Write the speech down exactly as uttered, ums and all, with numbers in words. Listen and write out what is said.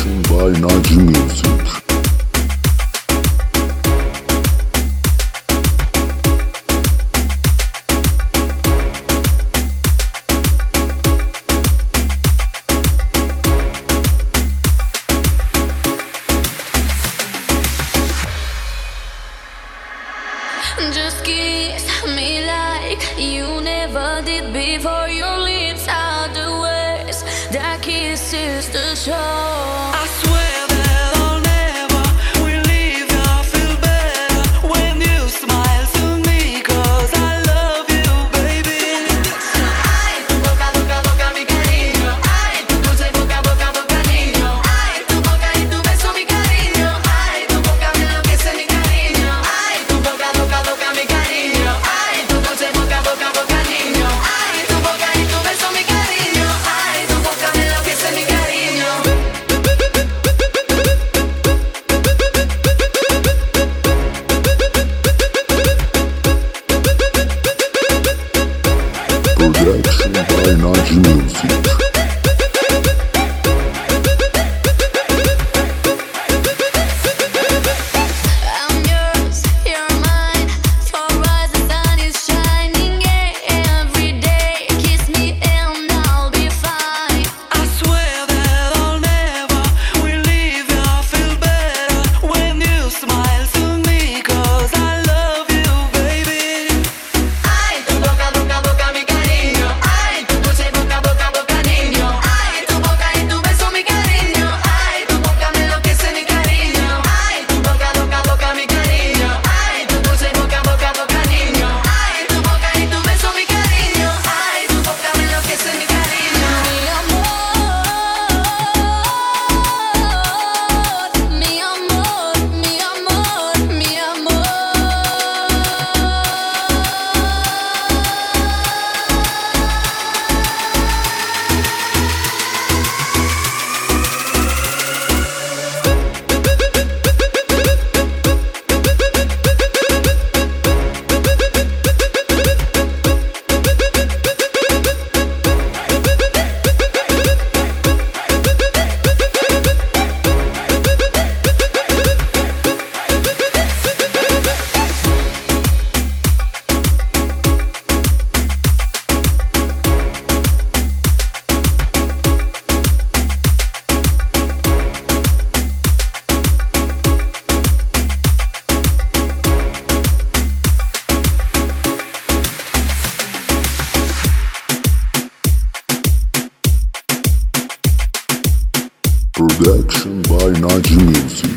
Production by Naji Music. Just kiss me like you never did before. Your lips are the words, that kiss is the show. I swear that I'll never will leave you. I feel better when you smile to me, 'cause I love you, baby. Ay, tu boca, boca, boca, mi cariño. Ay, tu dulce boca, boca, boca, niño. Ay, tu boca y tu beso, mi cariño. Ay, tu boca me enloquece, mi cariño. Ay, tu boca, boca, boca, mi cariño. Ay, tu dulce boca, boca, boca, niño. Ay, tu boca y tu beso, mi cariño. Ay, tu boca me enloquece, mi cariño. Production by Naji Music. Production by Naji Music.